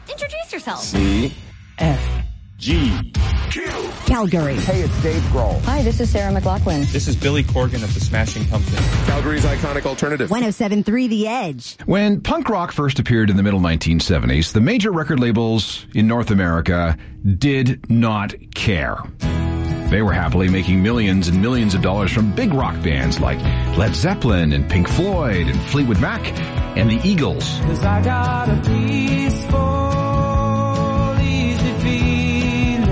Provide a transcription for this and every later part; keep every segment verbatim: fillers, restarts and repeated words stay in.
Introduce yourself. C. F. G. Q. Calgary. Hey, it's Dave Grohl. Hi, this is Sarah McLachlan. This is Billy Corgan of the Smashing Pumpkins. Calgary's iconic alternative. one oh seven point three The Edge. When punk rock first appeared in the middle nineteen seventies, the major record labels in North America did not care. They were happily making millions and millions of dollars from big rock bands like Led Zeppelin and Pink Floyd and Fleetwood Mac and the Eagles. 'Cause I got a peaceful, easy feeling.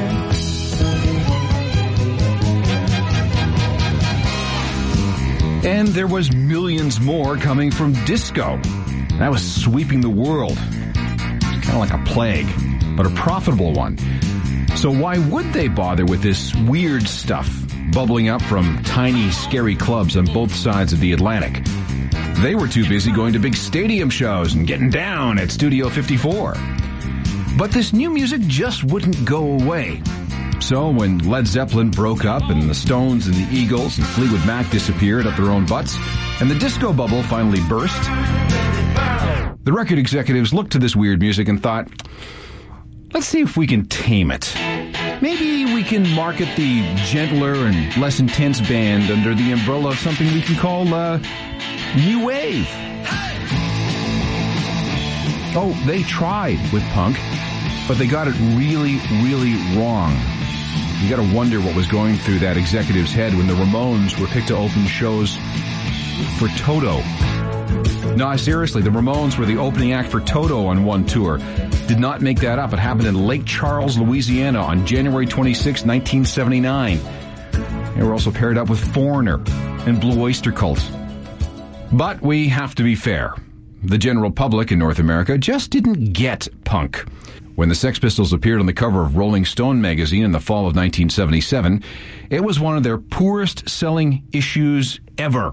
And there was millions more coming from disco. That was sweeping the world. Kind of like a plague, but a profitable one. So why would they bother with this weird stuff bubbling up from tiny, scary clubs on both sides of the Atlantic? They were too busy going to big stadium shows and getting down at Studio fifty-four. But this new music just wouldn't go away. So when Led Zeppelin broke up and the Stones and the Eagles and Fleetwood Mac disappeared up their own butts and the disco bubble finally burst, the record executives looked to this weird music and thought, let's see if we can tame it. Maybe we can market the gentler and less intense band under the umbrella of something we can call, uh, New Wave. Oh, they tried with punk, but they got it really, really wrong. You gotta wonder what was going through that executive's head when the Ramones were picked to open shows for Toto. No, seriously, the Ramones were the opening act for Toto on one tour. Did not make that up. It happened in Lake Charles, Louisiana on January twenty-sixth, nineteen seventy-nine. They were also paired up with Foreigner and Blue Oyster Cult. But we have to be fair. The general public in North America just didn't get punk. When the Sex Pistols appeared on the cover of Rolling Stone magazine in the fall of nineteen seventy-seven, it was one of their poorest selling issues ever.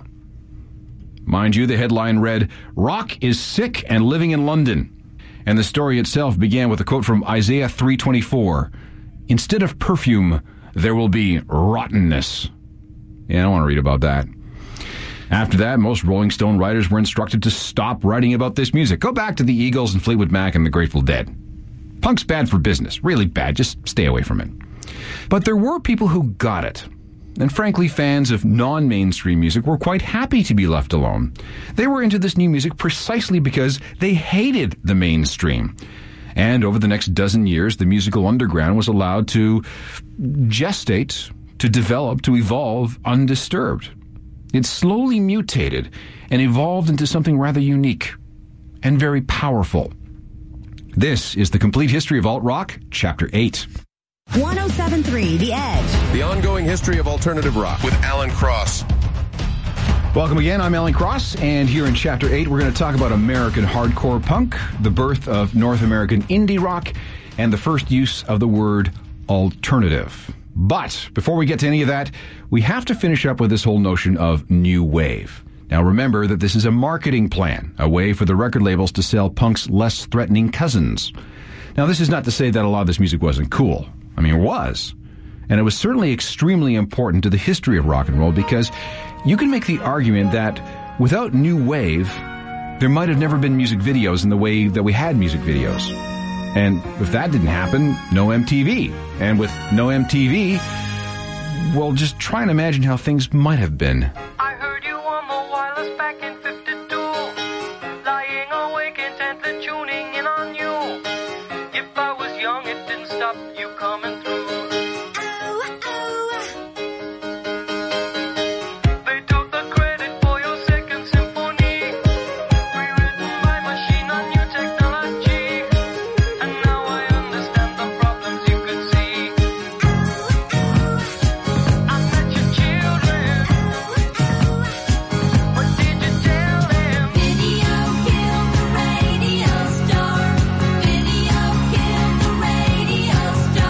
Mind you, the headline read, "Rock is sick and living in London." And the story itself began with a quote from Isaiah three twenty-four. "Instead of perfume, there will be rottenness." Yeah, I don't want to read about that. After that, most Rolling Stone writers were instructed to stop writing about this music. Go back to the Eagles and Fleetwood Mac and the Grateful Dead. Punk's bad for business. Really bad. Just stay away from it. But there were people who got it. And frankly, fans of non-mainstream music were quite happy to be left alone. They were into this new music precisely because they hated the mainstream. And over the next dozen years, the musical underground was allowed to gestate, to develop, to evolve undisturbed. It slowly mutated and evolved into something rather unique and very powerful. This is The Complete History of Alt-Rock, Chapter eight. one oh seven point three The Edge. The ongoing history of alternative rock with Alan Cross. Welcome again. I'm Alan Cross, and here in Chapter eight, we're going to talk about American hardcore punk, the birth of North American indie rock, and the first use of the word alternative. But before we get to any of that, we have to finish up with this whole notion of new wave. Now remember that this is a marketing plan, a way for the record labels to sell punk's less threatening cousins. Now this is not to say that a lot of this music wasn't cool. I mean, it was. And it was certainly extremely important to the history of rock and roll because you can make the argument that without new wave, there might have never been music videos in the way that we had music videos. And if that didn't happen, no M T V. And with no M T V, well, just try and imagine how things might have been. I heard you on the wireless back in fifty-two, lying awake intently tuning in on you. If I was young, it didn't stop you coming through. They took the credit for your second symphony, rewritten by machine on new technology. And now I understand the problems you could see. I met your children. What did you tell them? Video killed the radio star. Video killed the radio star.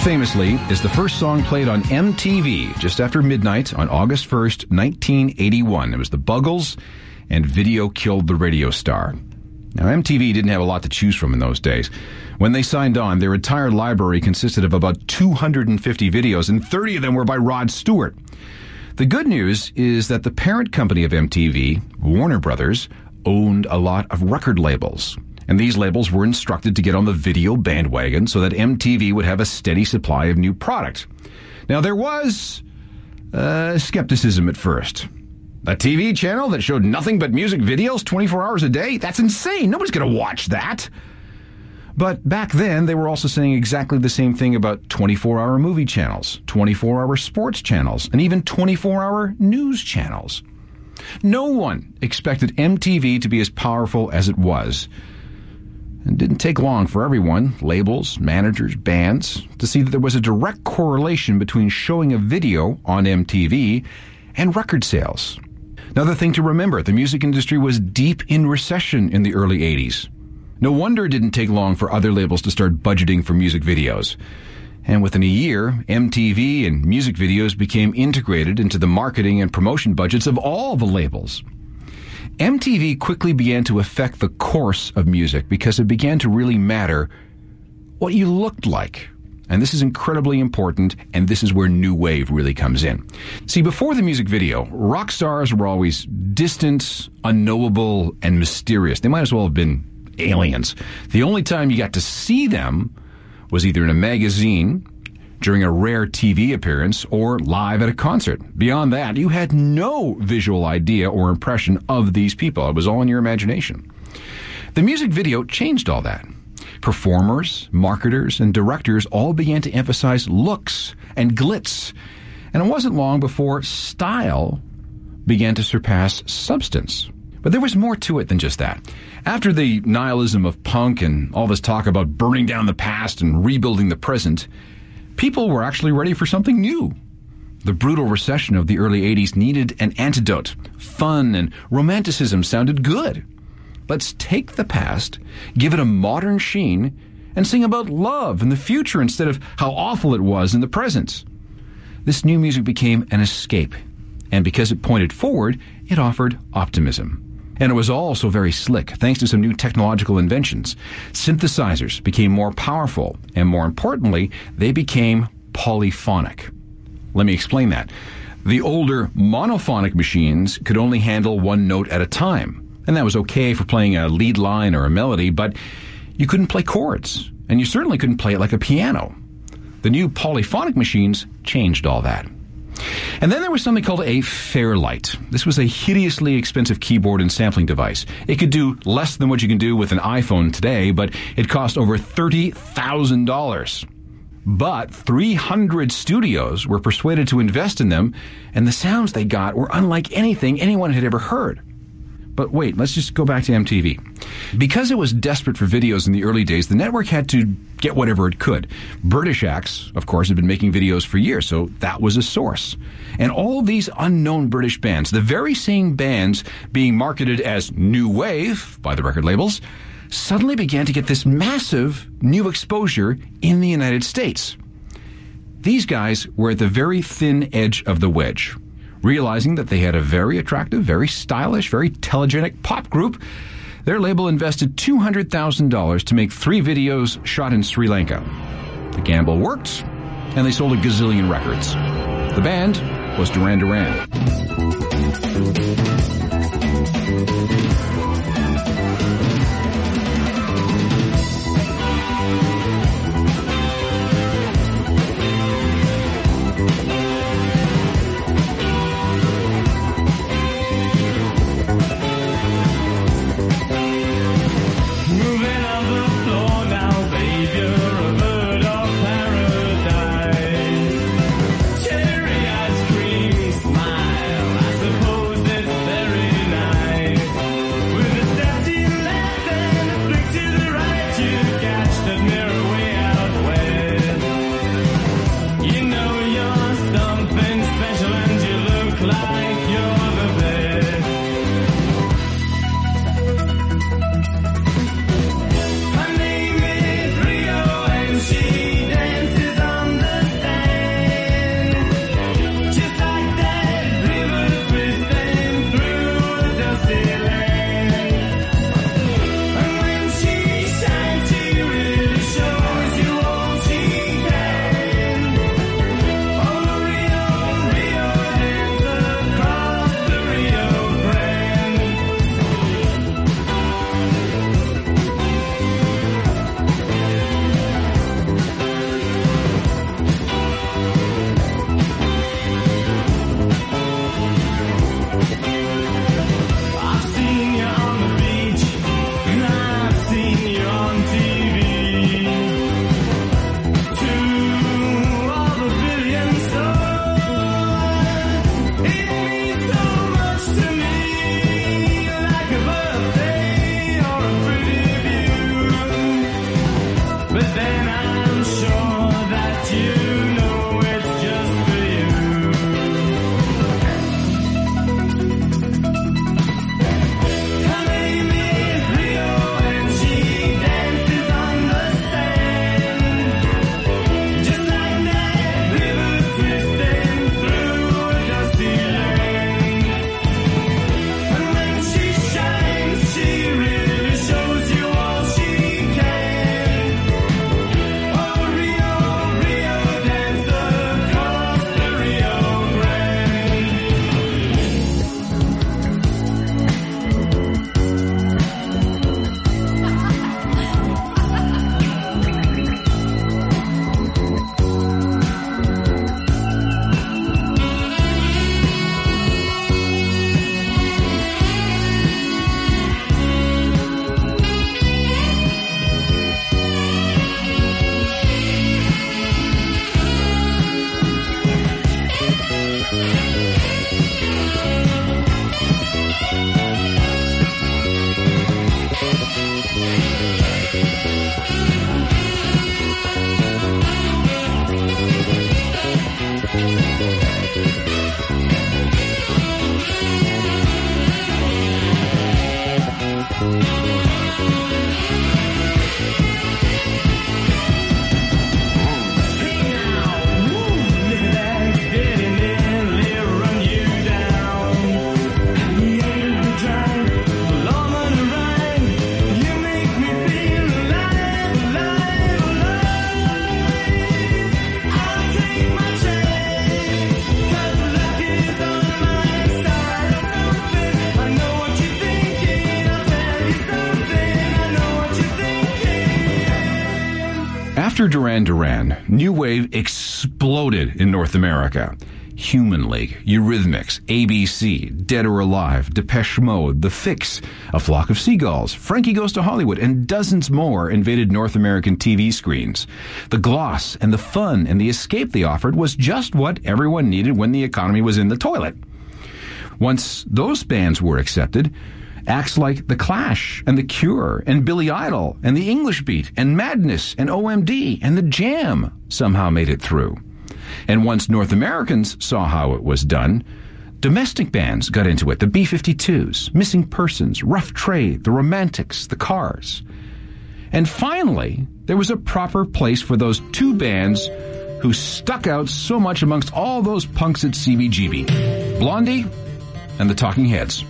famously is the first song played on M T V just after midnight on August first, nineteen eighty-one. It was the Buggles and Video Killed the Radio Star. Now, M T V didn't have a lot to choose from in those days. When they signed on, their entire library consisted of about two hundred fifty videos, and thirty of them were by Rod Stewart. The good news is that the parent company of M T V, Warner Brothers, owned a lot of record labels. And these labels were instructed to get on the video bandwagon so that M T V would have a steady supply of new product. Now, there was uh, skepticism at first. A T V channel that showed nothing but music videos twenty-four hours a day? That's insane. Nobody's going to watch that. But back then, they were also saying exactly the same thing about twenty-four hour movie channels, twenty-four hour sports channels, and even twenty-four hour news channels. No one expected M T V to be as powerful as it was. It didn't take long for everyone, labels, managers, bands, to see that there was a direct correlation between showing a video on M T V and record sales. Another thing to remember, the music industry was deep in recession in the early eighties. No wonder it didn't take long for other labels to start budgeting for music videos. And within a year, M T V and music videos became integrated into the marketing and promotion budgets of all the labels. M T V quickly began to affect the course of music because it began to really matter what you looked like. And this is incredibly important, and this is where new wave really comes in. See, before the music video, rock stars were always distant, unknowable, and mysterious. They might as well have been aliens. The only time you got to see them was either in a magazine, during a rare T V appearance, or live at a concert. Beyond that, you had no visual idea or impression of these people. It was all in your imagination. The music video changed all that. Performers, marketers, and directors all began to emphasize looks and glitz. And it wasn't long before style began to surpass substance. But there was more to it than just that. After the nihilism of punk and all this talk about burning down the past and rebuilding the present, people were actually ready for something new. The brutal recession of the early eighties needed an antidote. Fun and romanticism sounded good. Let's take the past, give it a modern sheen, and sing about love and the future instead of how awful it was in the present. This new music became an escape, and because it pointed forward, it offered optimism. And it was also very slick, thanks to some new technological inventions. Synthesizers became more powerful, and more importantly, they became polyphonic. Let me explain that. The older monophonic machines could only handle one note at a time, and that was okay for playing a lead line or a melody, but you couldn't play chords, and you certainly couldn't play it like a piano. The new polyphonic machines changed all that. And then there was something called a Fairlight. This was a hideously expensive keyboard and sampling device. It could do less than what you can do with an iPhone today, but it cost over thirty thousand dollars. But three hundred studios were persuaded to invest in them, and the sounds they got were unlike anything anyone had ever heard. But wait, let's just go back to M T V. Because it was desperate for videos in the early days, the network had to get whatever it could. British acts, of course, had been making videos for years, so that was a source. And all these unknown British bands, the very same bands being marketed as new wave by the record labels, suddenly began to get this massive new exposure in the United States. These guys were at the very thin edge of the wedge. Realizing that they had a very attractive, very stylish, very telegenic pop group, their label invested two hundred thousand dollars to make three videos shot in Sri Lanka. The gamble worked, and they sold a gazillion records. The band was Duran Duran. With After Duran Duran, new wave exploded in North America. Human League, Eurythmics, A B C, Dead or Alive, Depeche Mode, The Fix, A Flock of Seagulls, Frankie Goes to Hollywood, and dozens more invaded North American T V screens. The gloss and the fun and the escape they offered was just what everyone needed when the economy was in the toilet. Once those bands were accepted, acts like The Clash and The Cure and Billy Idol and The English Beat and Madness and O M D and The Jam somehow made it through. And once North Americans saw how it was done, domestic bands got into it. The B fifty-twos, Missing Persons, Rough Trade, The Romantics, The Cars. And finally, there was a proper place for those two bands who stuck out so much amongst all those punks at C B G B. Blondie and the Talking Heads.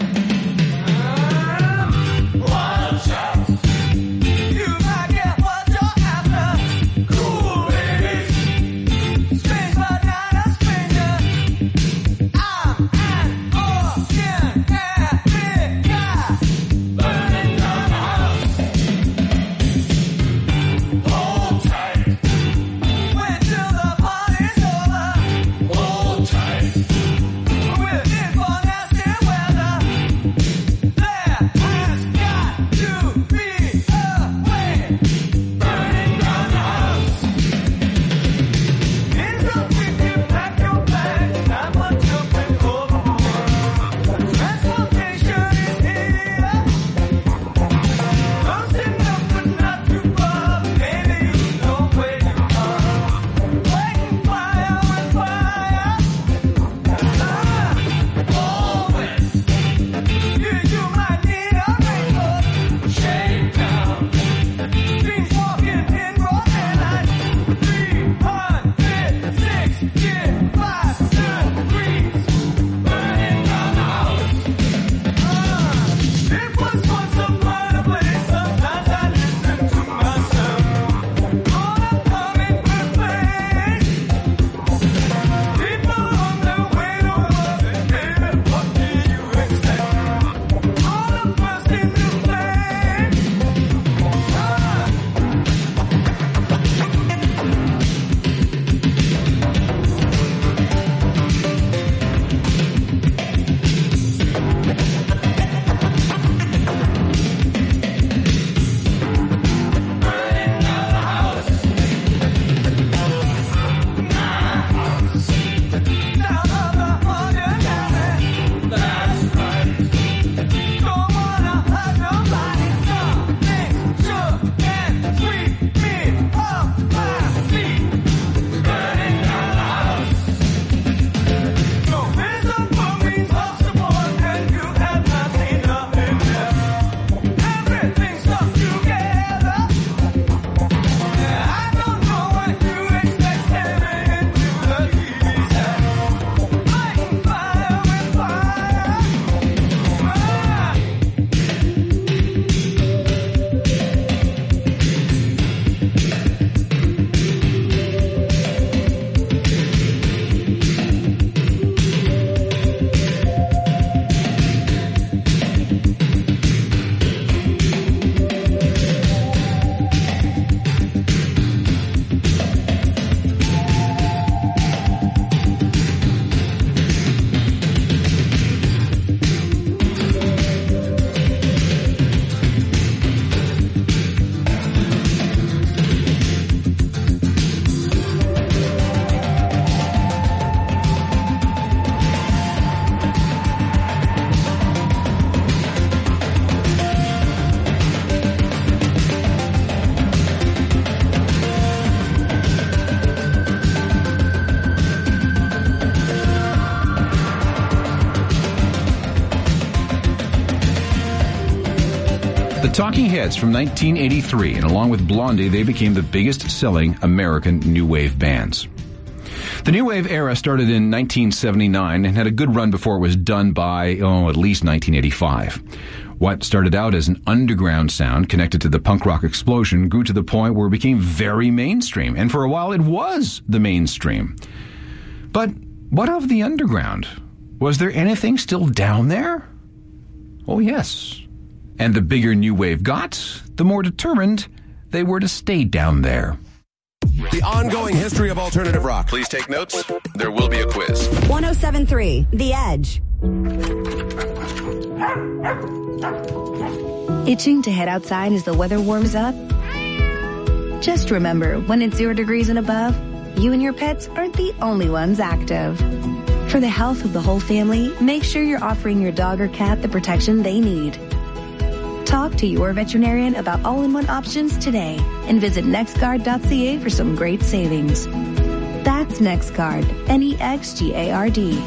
The Talking Heads from nineteen eighty-three, and along with Blondie, they became the biggest-selling American new wave bands. The new wave era started in nineteen seventy-nine and had a good run before it was done by, oh, at least nineteen eighty-five. What started out as an underground sound connected to the punk rock explosion grew to the point where it became very mainstream, and for a while it was the mainstream. But what of the underground? Was there anything still down there? Oh, yes. And the bigger new wave got, the more determined they were to stay down there. The ongoing history of alternative rock. Please take notes. There will be a quiz. one oh seven point three The Edge. Itching to head outside as the weather warms up? Just remember, when it's zero degrees and above, you and your pets aren't the only ones active. For the health of the whole family, make sure you're offering your dog or cat the protection they need. Talk to your veterinarian about all-in-one options today and visit nextguard dot c a for some great savings. That's NextGuard, N E X G A R D.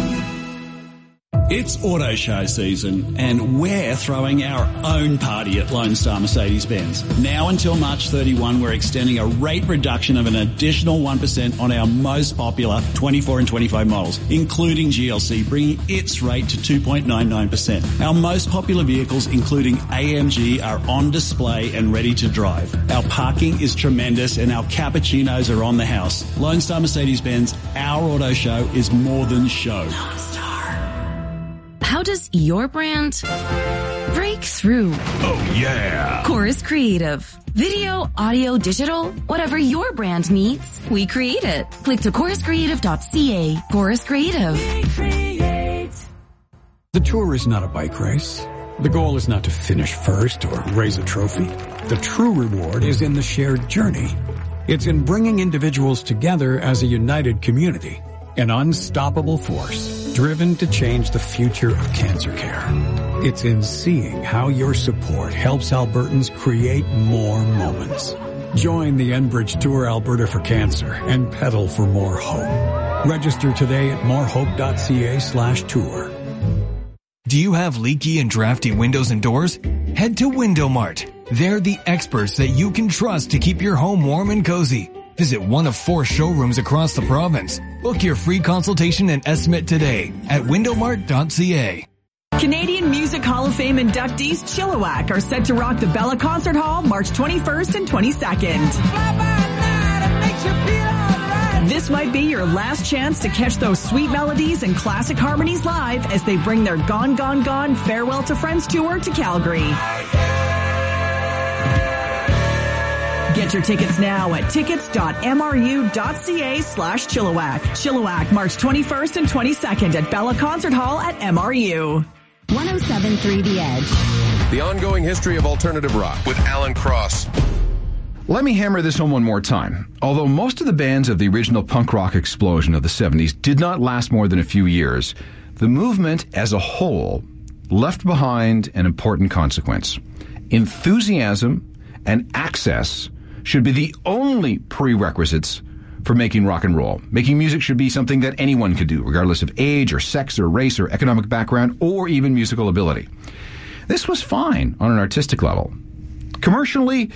It's auto show season, and we're throwing our own party at Lone Star Mercedes-Benz. Now until March thirty-first, we're extending a rate reduction of an additional one percent on our most popular twenty-four and twenty-five models, including G L C, bringing its rate to two point nine nine percent. Our most popular vehicles, including A M G, are on display and ready to drive. Our parking is tremendous, and our cappuccinos are on the house. Lone Star Mercedes-Benz, our auto show is more than show. How does your brand break through? Oh, yeah. Chorus Creative. Video, audio, digital, whatever your brand needs, we create it. Click to chorus creative dot c a. Chorus Creative. The tour is not a bike race. The goal is not to finish first or raise a trophy. The true reward is in the shared journey. It's in bringing individuals together as a united community, an unstoppable force driven to change the future of cancer care. It's in seeing how your support helps Albertans create more moments. Join the Enbridge Tour Alberta for Cancer and pedal for more hope. Register today at morehope.ca slash tour. Do you have leaky and drafty windows and doors? Head to Window Mart. They're the experts that you can trust to keep your home warm and cozy. Visit one of four showrooms across the province. Book your free consultation and estimate today at window mart dot c a. Canadian Music Hall of Fame inductees Chilliwack are set to rock the Bella Concert Hall March twenty-first and twenty-second. This might be your last chance to catch those sweet melodies and classic harmonies live as they bring their Gone, Gone, Gone Farewell to Friends tour to Calgary. Get your tickets now at tickets dot m r u dot c a slash Chilliwack. Chilliwack, March twenty-first and twenty-second at Bella Concert Hall at M R U. one oh seven point three The Edge. The ongoing history of alternative rock with Alan Cross. Let me hammer this home one more time. Although most of the bands of the original punk rock explosion of the seventies did not last more than a few years, the movement as a whole left behind an important consequence. Enthusiasm and access should be the only prerequisites for making rock and roll. Making music should be something that anyone could do, regardless of age or sex or race or economic background or even musical ability. This was fine on an artistic level. Commercially,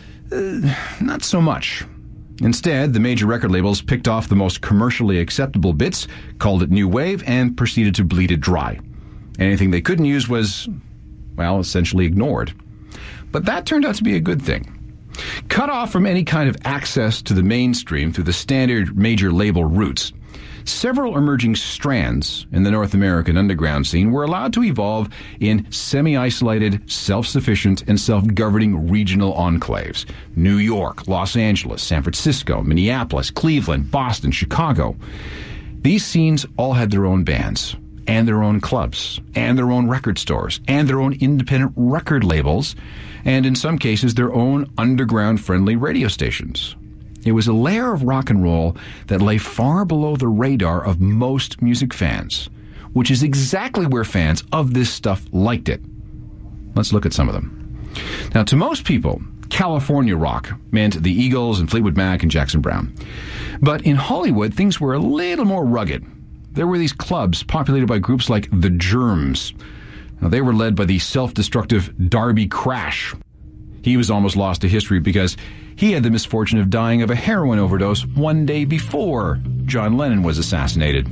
uh, not so much. Instead, the major record labels picked off the most commercially acceptable bits, called it new wave, and proceeded to bleed it dry. Anything they couldn't use was, well, essentially ignored. But that turned out to be a good thing. Cut off from any kind of access to the mainstream through the standard major label routes, several emerging strands in the North American underground scene were allowed to evolve in semi-isolated, self-sufficient, and self-governing regional enclaves. New York, Los Angeles, San Francisco, Minneapolis, Cleveland, Boston, Chicago. These scenes all had their own bands, and their own clubs, and their own record stores, and their own independent record labels, and in some cases their own underground-friendly radio stations. It was a layer of rock and roll that lay far below the radar of most music fans, which is exactly where fans of this stuff liked it. Let's look at some of them. Now, to most people, California rock meant the Eagles and Fleetwood Mac and Jackson Browne. But in Hollywood, things were a little more rugged. There were these clubs populated by groups like the Germs. Now, they were led by the self-destructive Darby Crash. He was almost lost to history because he had the misfortune of dying of a heroin overdose one day before John Lennon was assassinated.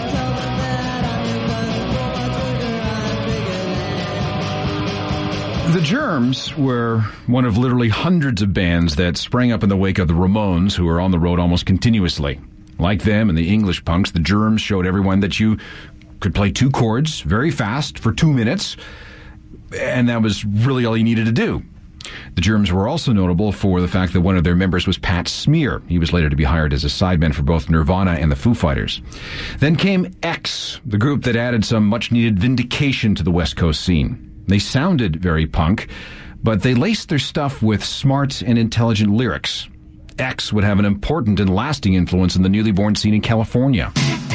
The The Germs were one of literally hundreds of bands that sprang up in the wake of the Ramones, who were on the road almost continuously. Like them and the English punks, the Germs showed everyone that you could play two chords very fast for two minutes, and that was really all you needed to do. The Germs were also notable for the fact that one of their members was Pat Smear. He was later to be hired as a sideman for both Nirvana and the Foo Fighters. Then came X, the group that added some much-needed vindication to the West Coast scene. They sounded very punk, but they laced their stuff with smart and intelligent lyrics. X would have an important and lasting influence in the newly born scene in California.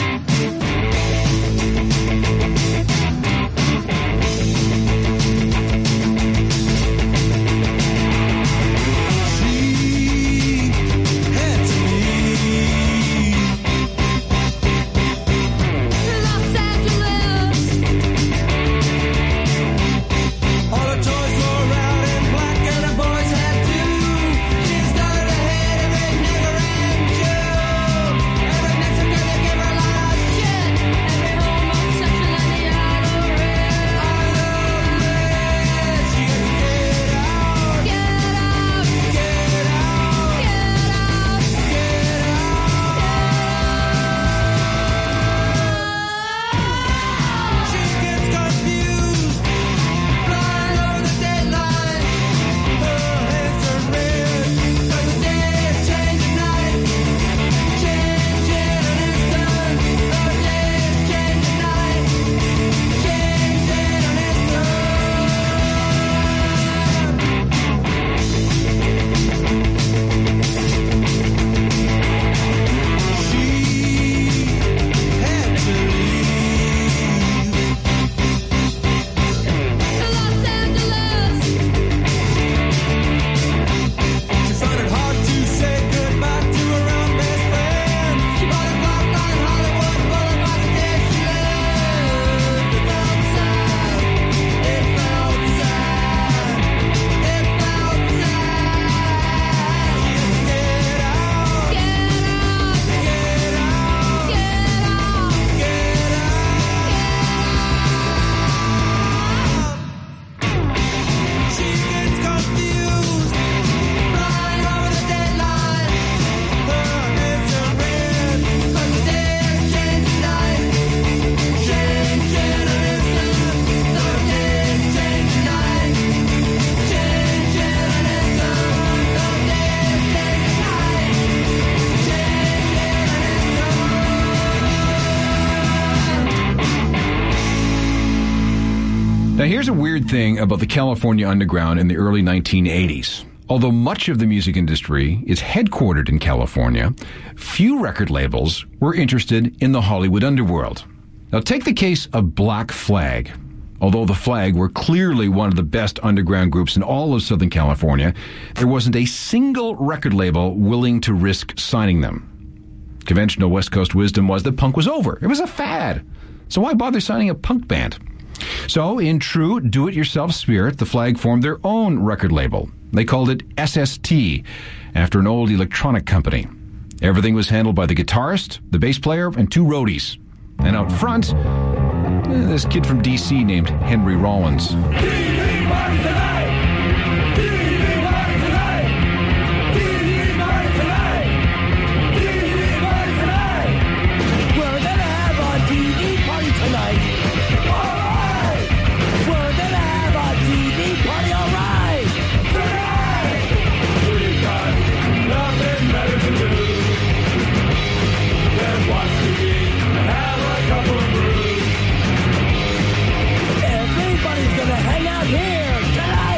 Now, here's a weird thing about the California underground in the early nineteen eighties. Although much of the music industry is headquartered in California, few record labels were interested in the Hollywood underworld. Now, take the case of Black Flag. Although the Flag were clearly one of the best underground groups in all of Southern California, there wasn't a single record label willing to risk signing them. Conventional West Coast wisdom was that punk was over. It was a fad. So why bother signing a punk band? So, in true do-it-yourself spirit, the Flag formed their own record label. They called it S S T, after an old electronic company. Everything was handled by the guitarist, the bass player, and two roadies. And out front, eh, this kid from D C named Henry Rollins. Everybody's gonna hang out here tonight.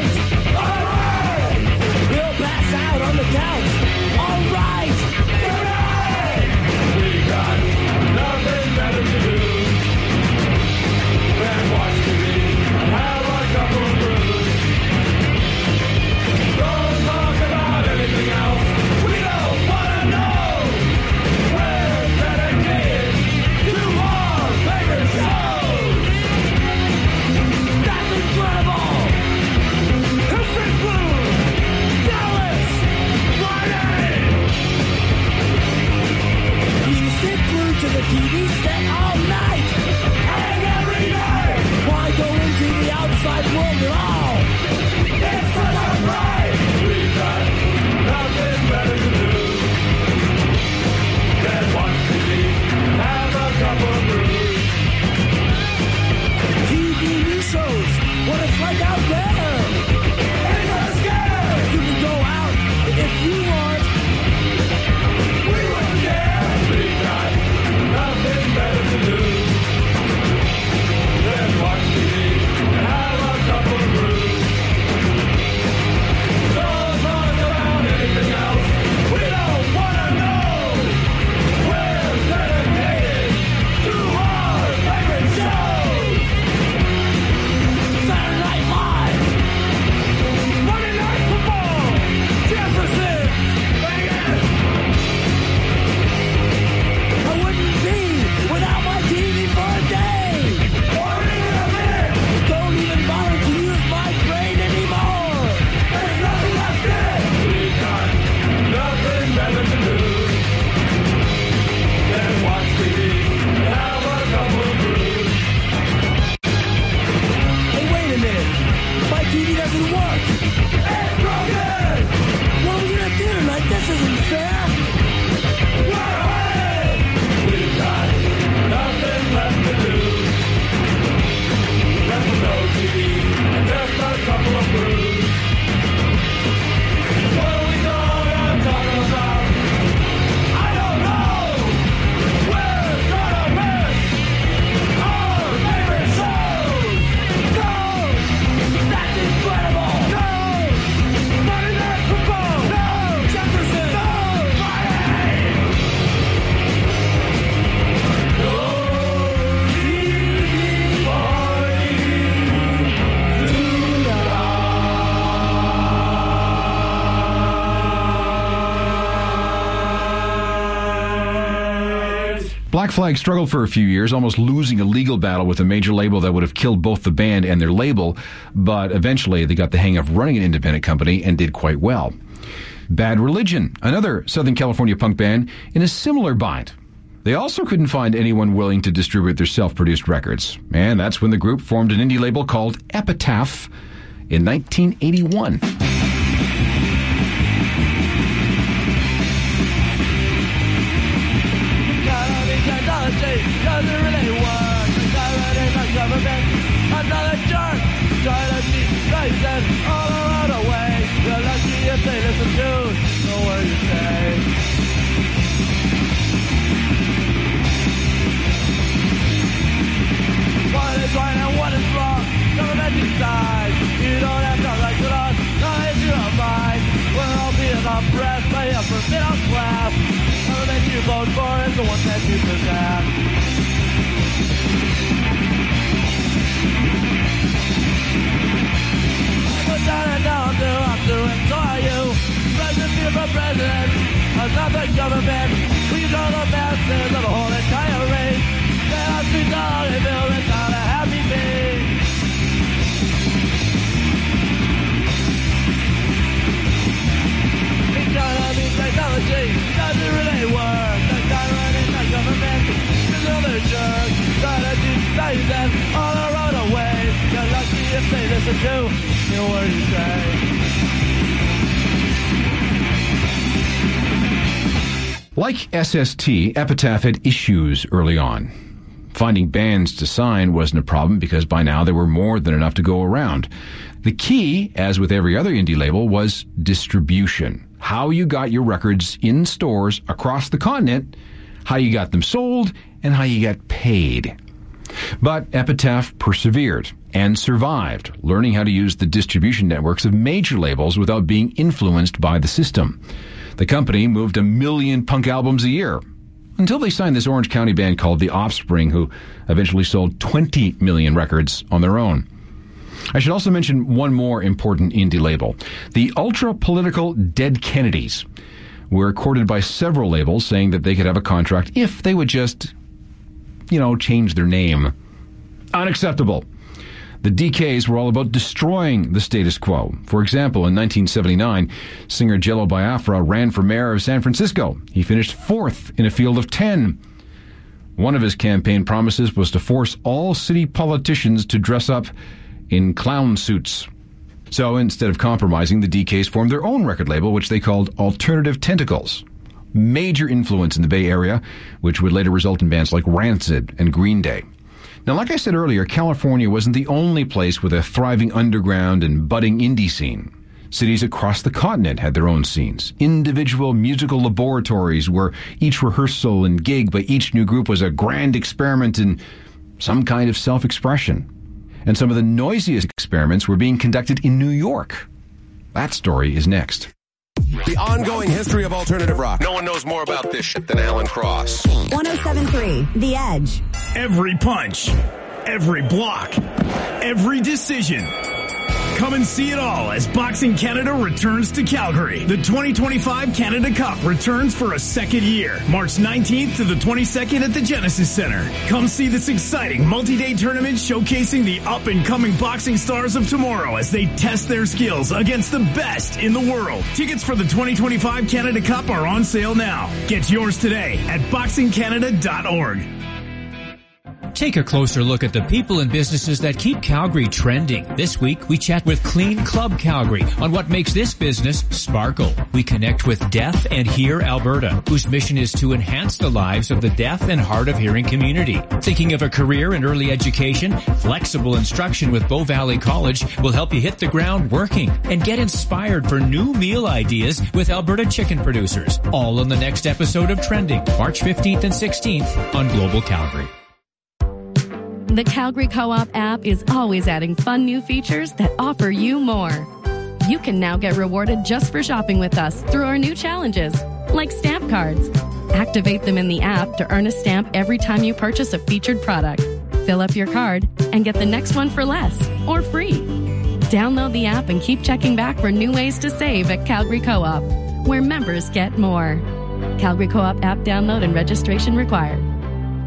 Black Flag struggled for a few years, almost losing a legal battle with a major label that would have killed both the band and their label, but eventually they got the hang of running an independent company and did quite well. Bad Religion, another Southern California punk band in a similar bind. They also couldn't find anyone willing to distribute their self-produced records, and that's when the group formed an indie label called Epitaph in nineteen eighty-one. Doesn't really work. The government is not government. Another jerk. Try to keep prices all around the way. You're lucky if they listen to the word you say. What is right and what is wrong? Government decides. You don't have to like it on. Not if you don't mind. We're all being oppressed by upper middle class. The government you vote for is the one that you possess. And now I'm doing, I'm doing, so are you. President, be for president, another government. We control the masses of the whole entire race. Let us be done and build it down a happy day. Economy, technology, doesn't really work. The government is not government. There's another jerk. Try to teach values all around the way. You're lucky if they listen to the word you say. Like S S T, Epitaph had issues early on. Finding bands to sign wasn't a problem because by now there were more than enough to go around. The key, as with every other indie label, was distribution. How you got your records in stores across the continent, how you got them sold, and how you got paid. But Epitaph persevered and survived, learning how to use the distribution networks of major labels without being influenced by the system. The company moved a million punk albums a year, until they signed this Orange County band called The Offspring, who eventually sold twenty million records on their own. I should also mention one more important indie label. The ultra-political Dead Kennedys were courted by several labels saying that they could have a contract if they would just, you know, change their name. Unacceptable. The D Ks were all about destroying the status quo. For example, in nineteen seventy-nine, singer Jello Biafra ran for mayor of San Francisco. He finished fourth in a field of ten. One of his campaign promises was to force all city politicians to dress up in clown suits. So instead of compromising, the D Ks formed their own record label, which they called Alternative Tentacles. Major influence in the Bay Area, which would later result in bands like Rancid and Green Day. Now, like I said earlier, California wasn't the only place with a thriving underground and budding indie scene. Cities across the continent had their own scenes. Individual musical laboratories where each rehearsal and gig by each new group was a grand experiment in some kind of self-expression. And some of the noisiest experiments were being conducted in New York. That story is next. The ongoing history of alternative rock. No one knows more about this shit than Alan Cross. one oh seven point three, The Edge. Every punch, every block, every decision. Come and see it all as Boxing Canada returns to Calgary. The twenty twenty-five Canada Cup returns for a second year, March nineteenth to the twenty-second at the Genesis Center. Come see this exciting multi-day tournament showcasing the up-and-coming boxing stars of tomorrow as they test their skills against the best in the world. Tickets for the twenty twenty-five Canada Cup are on sale now. Get yours today at boxing canada dot org. Take a closer look at the people and businesses that keep Calgary trending. This week, we chat with Clean Club Calgary on what makes this business sparkle. We connect with Deaf and Hear Alberta, whose mission is to enhance the lives of the deaf and hard of hearing community. Thinking of a career in early education? Flexible instruction with Bow Valley College will help you hit the ground working and get inspired for new meal ideas with Alberta chicken producers. All on the next episode of Trending, March fifteenth and sixteenth on Global Calgary. The Calgary Co-op app is always adding fun new features that offer you more. You can now get rewarded just for shopping with us through our new challenges, like stamp cards. Activate them in the app to earn a stamp every time you purchase a featured product. Fill up your card and get the next one for less or free. Download the app and keep checking back for new ways to save at Calgary Co-op, where members get more. Calgary Co-op app download and registration required.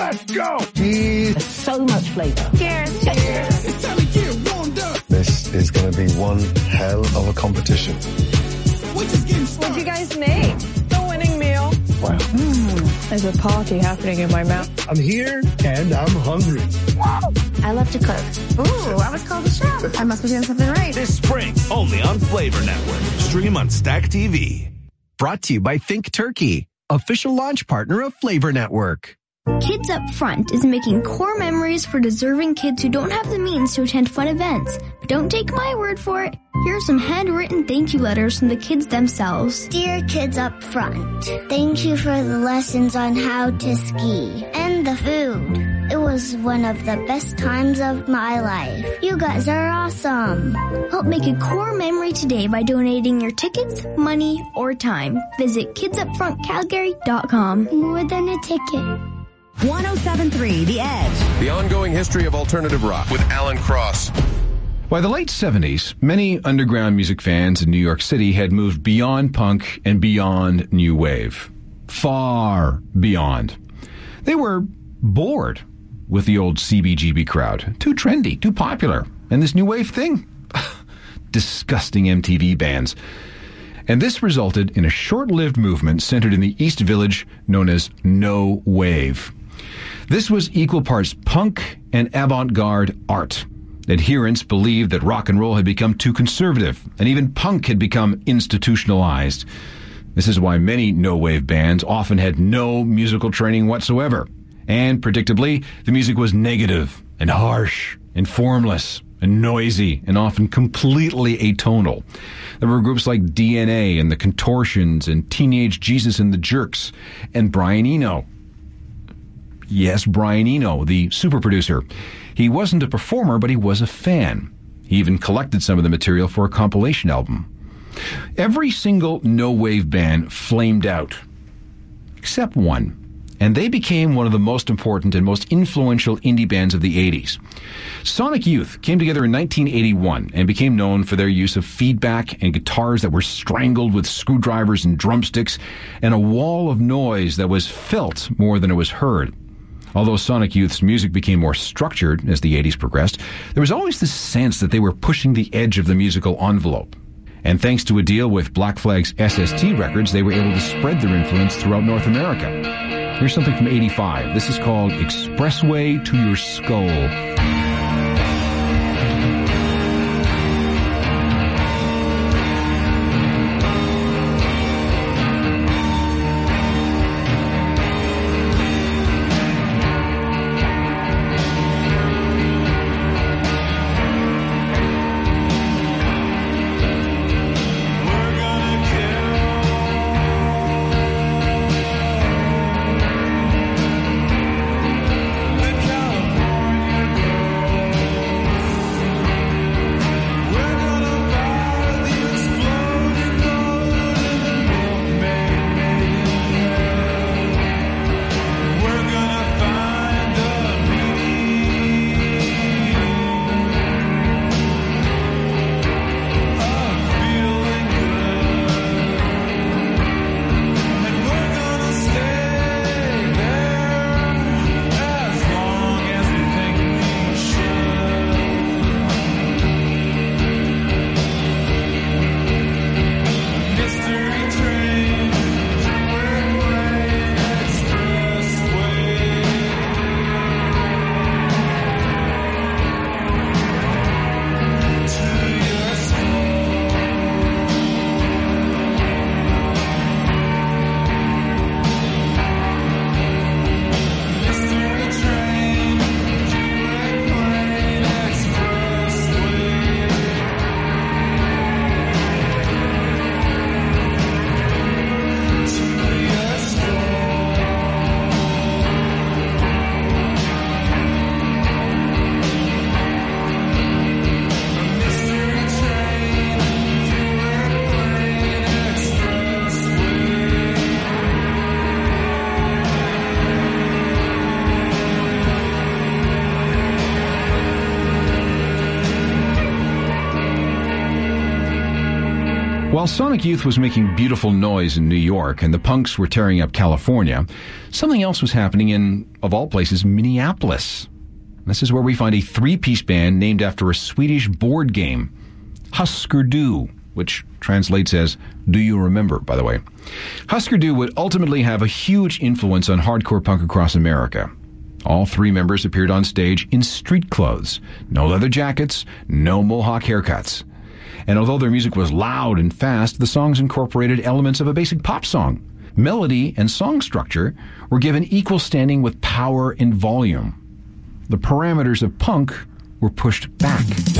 Let's go. Cheese. So much flavor. Cheers. Cheers. It's time to get warmed up. This is going to be one hell of a competition. What'd you guys make? The winning meal. Wow. Mm, there's a party happening in my mouth. I'm here and I'm hungry. I love to cook. Ooh, I was called a chef. I must be doing something right. This spring, only on Flavor Network. Stream on Stack T V. Brought to you by Think Turkey, official launch partner of Flavor Network. Kids Up Front is making core memories for deserving kids who don't have the means to attend fun events. But don't take my word for it. Here are some handwritten thank you letters from the kids themselves. Dear Kids Up Front, thank you for the lessons on how to ski and the food. It was one of the best times of my life. You guys are awesome. Help make a core memory today by donating your tickets, money, or time. Visit kids up front calgary dot com. More than a ticket. one oh seven point three The Edge. The ongoing history of alternative rock with Alan Cross. By the late seventies, many underground music fans in New York City had moved beyond punk and beyond new wave. Far beyond. They were bored with the old C B G B crowd. Too trendy, too popular. And this new wave thing? Disgusting M T V bands. And this resulted in a short-lived movement centered in the East Village known as No Wave. This was equal parts punk and avant-garde art. Adherents believed that rock and roll had become too conservative, and even punk had become institutionalized. This is why many no-wave bands often had no musical training whatsoever. And, predictably, the music was negative and harsh and formless and noisy and often completely atonal. There were groups like D N A and the Contortions and Teenage Jesus and the Jerks and Brian Eno. Yes, Brian Eno, the super producer. He wasn't a performer, but he was a fan. He even collected some of the material for a compilation album. Every single no-wave band flamed out, except one. And they became one of the most important and most influential indie bands of the eighties. Sonic Youth came together in nineteen eighty-one and became known for their use of feedback and guitars that were strangled with screwdrivers and drumsticks and a wall of noise that was felt more than it was heard. Although Sonic Youth's music became more structured as the eighties progressed, there was always this sense that they were pushing the edge of the musical envelope. And thanks to a deal with Black Flag's S S T Records, they were able to spread their influence throughout North America. Here's something from eighty-five. This is called Expressway to Your Skull. While Sonic Youth was making beautiful noise in New York and the punks were tearing up California, something else was happening in, of all places, Minneapolis. This is where we find a three-piece band named after a Swedish board game, Husker Du, which translates as Do You Remember, by the way. Husker Du would ultimately have a huge influence on hardcore punk across America. All three members appeared on stage in street clothes, no leather jackets, no mohawk haircuts. And although their music was loud and fast, the songs incorporated elements of a basic pop song. Melody and song structure were given equal standing with power and volume. The parameters of punk were pushed back.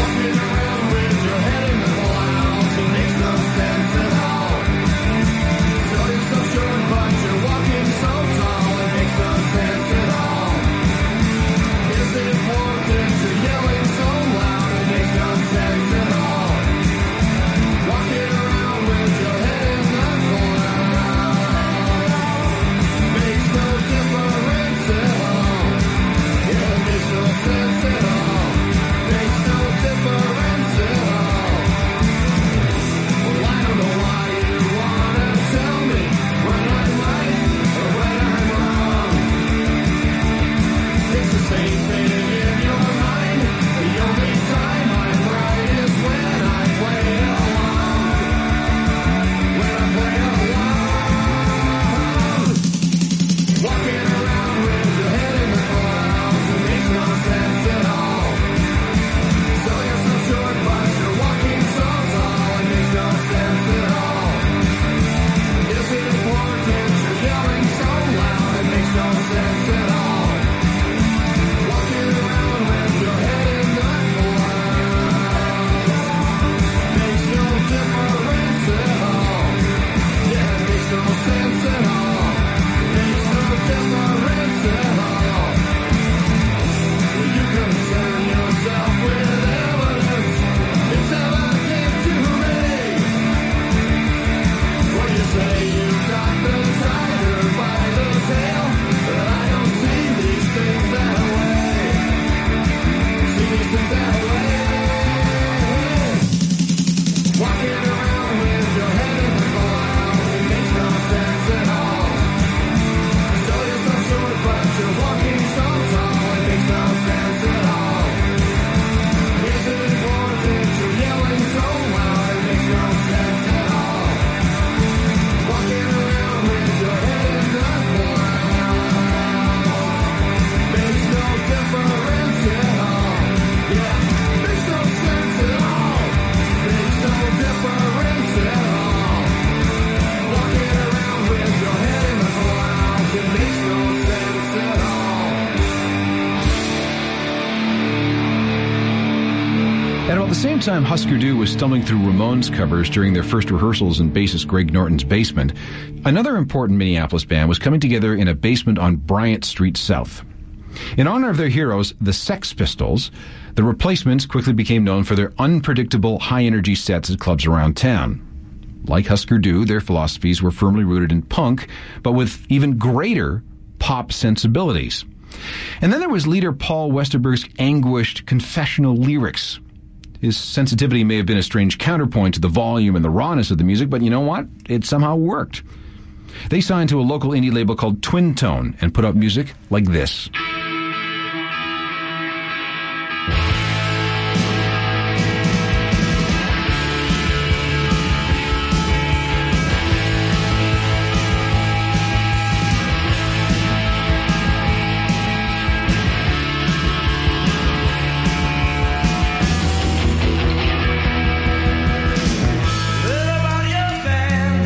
Time Husker Du was stumbling through Ramones covers during their first rehearsals in bassist Greg Norton's basement, another important Minneapolis band was coming together in a basement on Bryant Street South. In honor of their heroes, the Sex Pistols, the Replacements quickly became known for their unpredictable, high-energy sets at clubs around town. Like Husker Du, their philosophies were firmly rooted in punk, but with even greater pop sensibilities. And then there was leader Paul Westerberg's anguished, confessional lyrics. His sensitivity may have been a strange counterpoint to the volume and the rawness of the music, but you know what? It somehow worked. They signed to a local indie label called Twin Tone and put out music like this.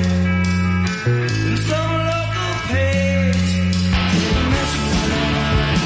Some local page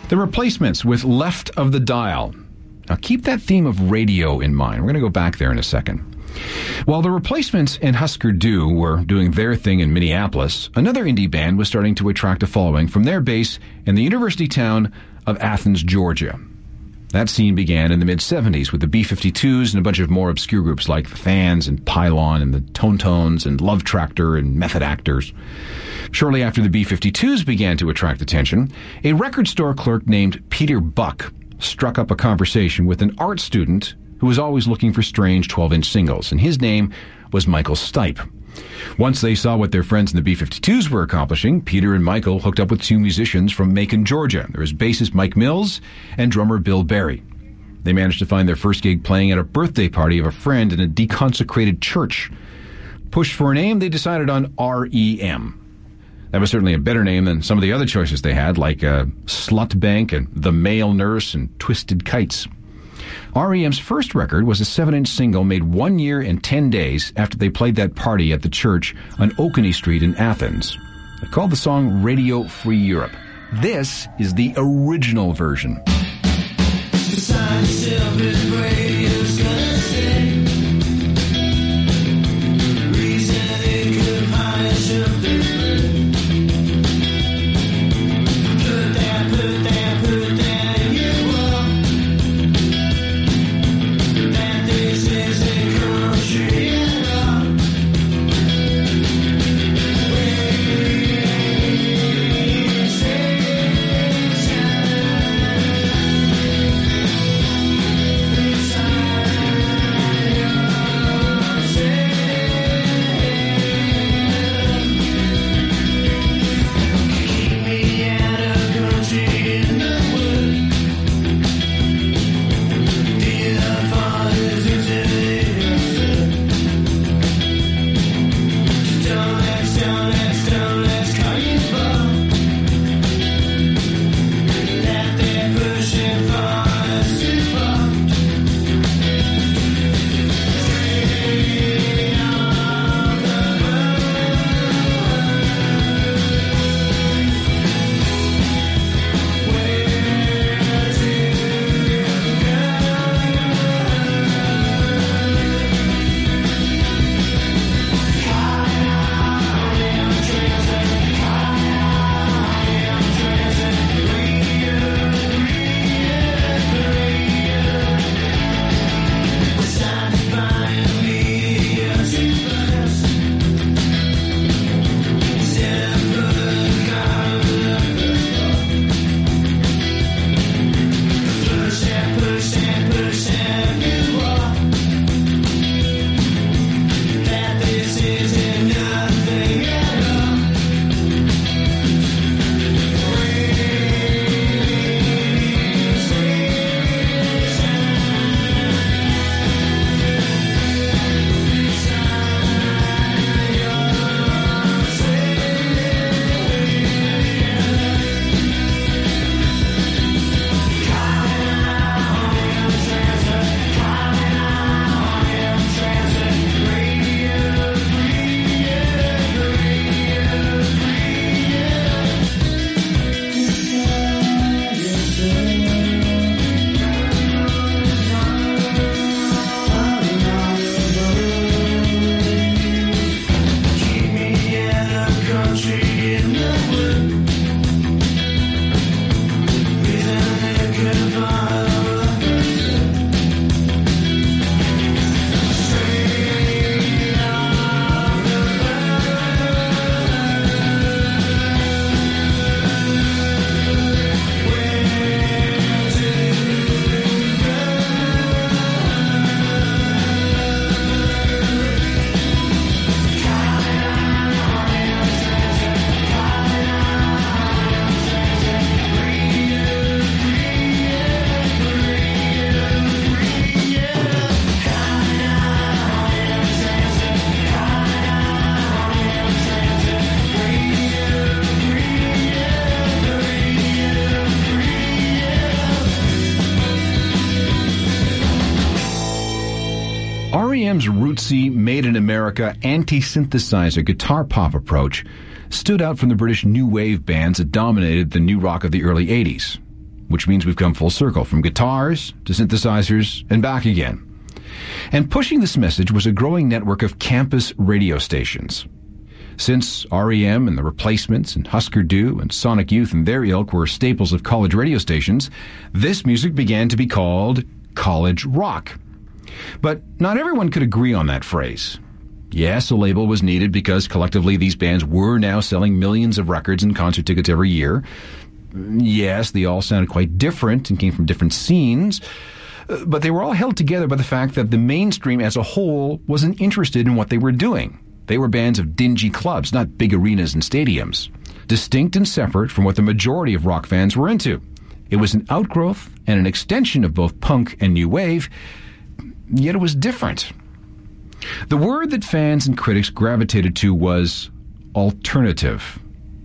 The Replacements with Left of the Dial. Now keep that theme of radio in mind. We're going to go back there in a second. While the Replacements and Husker Du were doing their thing in Minneapolis, another indie band was starting to attract a following from their base in the university town of Athens, Georgia. That scene began in the mid-seventies with the B fifty-twos and a bunch of more obscure groups like the Fans and Pylon and the Tone Tones and Love Tractor and Method Actors. Shortly after the B fifty-twos began to attract attention, a record store clerk named Peter Buck struck up a conversation with an art student who was always looking for strange twelve-inch singles, and his name was Michael Stipe. Once they saw what their friends in the B fifty-twos were accomplishing, Peter and Michael hooked up with two musicians from Macon, Georgia. There was bassist Mike Mills and drummer Bill Berry. They managed to find their first gig playing at a birthday party of a friend in a deconsecrated church. Pushed for a name, they decided on R E M. That was certainly a better name than some of the other choices they had, like uh, Slut Bank and The Male Nurse and Twisted Kites. R E M's first record was a seven-inch single made one year and ten days after they played that party at the church on Oconee Street in Athens. They called the song Radio Free Europe. This is the original version. R E M's rootsy, made-in-America, anti-synthesizer guitar pop approach stood out from the British new wave bands that dominated the new rock of the early eighties. which means we've come full circle, from guitars to synthesizers and back again. And pushing this message was a growing network of campus radio stations. Since R E M and The Replacements and Husker Du and Sonic Youth and their ilk were staples of college radio stations, this music began to be called college rock. But not everyone could agree on that phrase. Yes, a label was needed because collectively these bands were now selling millions of records and concert tickets every year. Yes, they all sounded quite different and came from different scenes, but they were all held together by the fact that the mainstream as a whole wasn't interested in what they were doing. They were bands of dingy clubs, not big arenas and stadiums, distinct and separate from what the majority of rock fans were into. It was an outgrowth and an extension of both punk and new wave, yet it was different. The word that fans and critics gravitated to was alternative.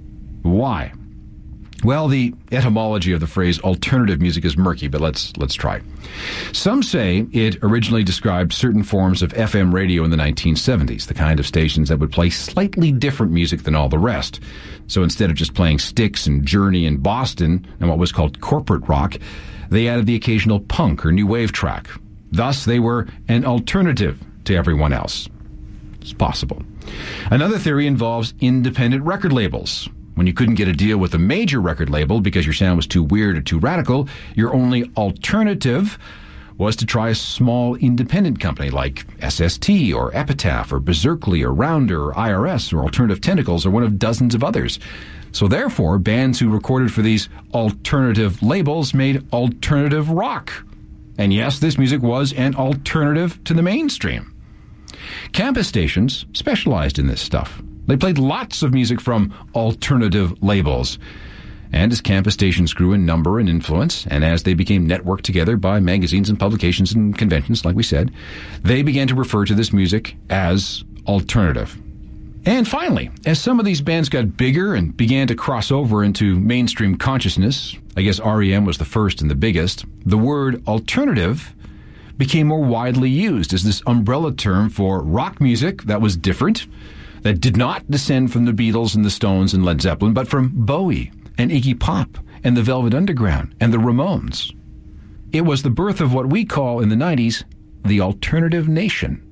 Why? Well, the etymology of the phrase alternative music is murky, but let's let's try. Some say it originally described certain forms of F M radio in the nineteen seventies, the kind of stations that would play slightly different music than all the rest. So instead of just playing Styx and Journey and Boston and what was called corporate rock, they added the occasional punk or new wave track. Thus, they were an alternative to everyone else. It's possible. Another theory involves independent record labels. When you couldn't get a deal with a major record label because your sound was too weird or too radical, your only alternative was to try a small independent company like S S T or Epitaph or Berserkly or Rounder or I R S or Alternative Tentacles or one of dozens of others. So therefore, bands who recorded for these alternative labels made alternative rock. And yes, this music was an alternative to the mainstream. Campus stations specialized in this stuff. They played lots of music from alternative labels. And as campus stations grew in number and influence, and as they became networked together by magazines and publications and conventions, like we said, they began to refer to this music as alternative. And finally, as some of these bands got bigger and began to cross over into mainstream consciousness, I guess R E M was the first and the biggest, the word alternative became more widely used as this umbrella term for rock music that was different, that did not descend from the Beatles and the Stones and Led Zeppelin, but from Bowie and Iggy Pop and the Velvet Underground and the Ramones. It was the birth of what we call in the nineties the alternative nation.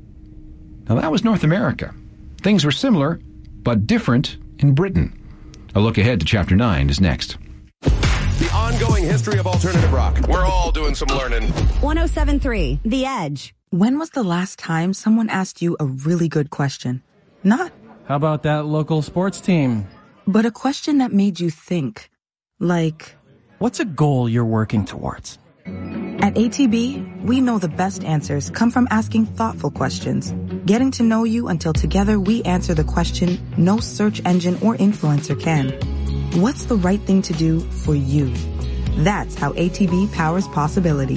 Now that was North America. Things were similar, but different in Britain. A look ahead to Chapter nine is next. The ongoing history of alternative rock. We're all doing some learning. one oh seven point three, The Edge. When was the last time someone asked you a really good question? Not. How about that local sports team? But a question that made you think. Like, what's a goal you're working towards? At A T B, we know the best answers come from asking thoughtful questions, getting to know you until together we answer the question no search engine or influencer can. What's the right thing to do for you? That's how A T B powers possibility.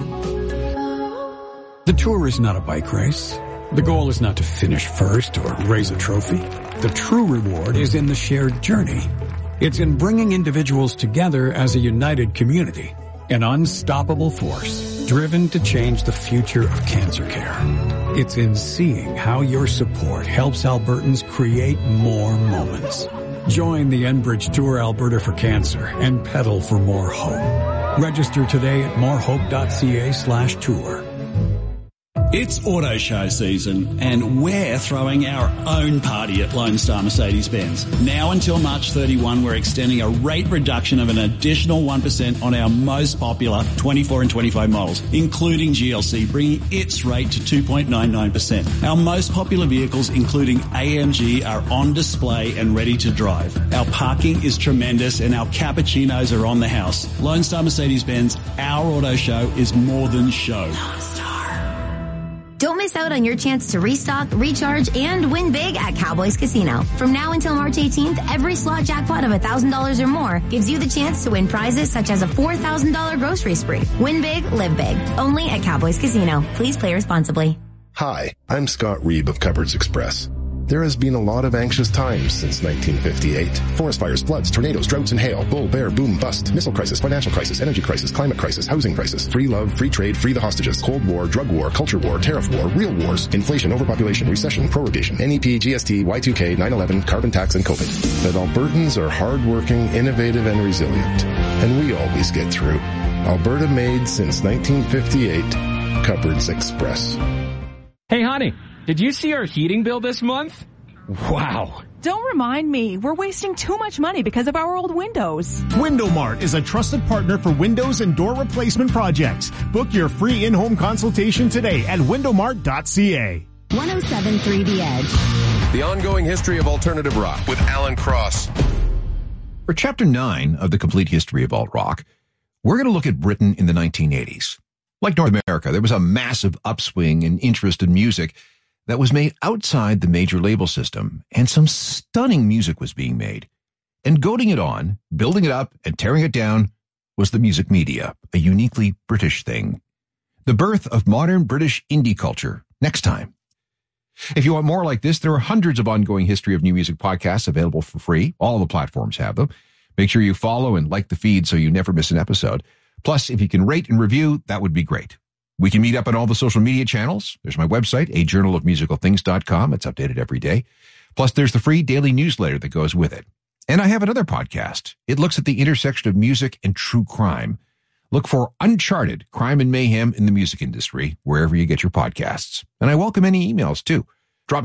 The tour is not a bike race. The goal is not to finish first or raise a trophy. The true reward is in the shared journey. It's in bringing individuals together as a united community, an unstoppable force driven to change the future of cancer care. It's in seeing how your support helps Albertans create more moments. Join the Enbridge Tour Alberta for Cancer and pedal for more hope. Register today at morehope.ca slash tour. It's auto show season, and we're throwing our own party at Lone Star Mercedes-Benz. Now until March thirty-first, we're extending a rate reduction of an additional one percent on our most popular twenty-four and twenty-five models, including G L C, bringing its rate to two point nine nine percent. Our most popular vehicles, including A M G, are on display and ready to drive. Our parking is tremendous, and our cappuccinos are on the house. Lone Star Mercedes-Benz, our auto show is more than show. Don't miss out on your chance to restock, recharge, and win big at Cowboys Casino. From now until March eighteenth, every slot jackpot of one thousand dollars or more gives you the chance to win prizes such as a four thousand dollars grocery spree. Win big, live big. Only at Cowboys Casino. Please play responsibly. Hi, I'm Scott Reeb of Cupboards Express. There has been a lot of anxious times since nineteen fifty-eight. Forest fires, floods, tornadoes, droughts, and hail. Bull, bear, boom, bust. Missile crisis, financial crisis, energy crisis, climate crisis, housing crisis. Free love, free trade, free the hostages. Cold war, drug war, culture war, tariff war, real wars. Inflation, overpopulation, recession, prorogation. N E P, G S T, Y two K, nine eleven, carbon tax, and COVID. But Albertans are hardworking, innovative, and resilient. And we always get through. Alberta made since nineteen fifty-eight. Cupboards Express. Hey, honey, did you see our heating bill this month? Wow. Don't remind me. We're wasting too much money because of our old windows. WindowMart is a trusted partner for windows and door replacement projects. Book your free in-home consultation today at window mart dot c a. one oh seven point three The Edge. The ongoing history of alternative rock with Alan Cross. For Chapter nine of the Complete History of Alt Rock, we're going to look at Britain in the nineteen eighties. Like North America, there was a massive upswing in interest in music that was made outside the major label system, and some stunning music was being made. And goading it on, building it up, and tearing it down was the music media, a uniquely British thing. The birth of modern British indie culture, next time. If you want more like this, there are hundreds of ongoing history of new music podcasts available for free. All the platforms have them. Make sure you follow and like the feed so you never miss an episode. Plus, if you can rate and review, that would be great. We can meet up on all the social media channels. There's my website, a journal of musical things dot com. It's updated every day. Plus, there's the free daily newsletter that goes with it. And I have another podcast. It looks at the intersection of music and true crime. Look for Uncharted, Crime and Mayhem in the Music Industry, wherever you get your podcasts. And I welcome any emails, too.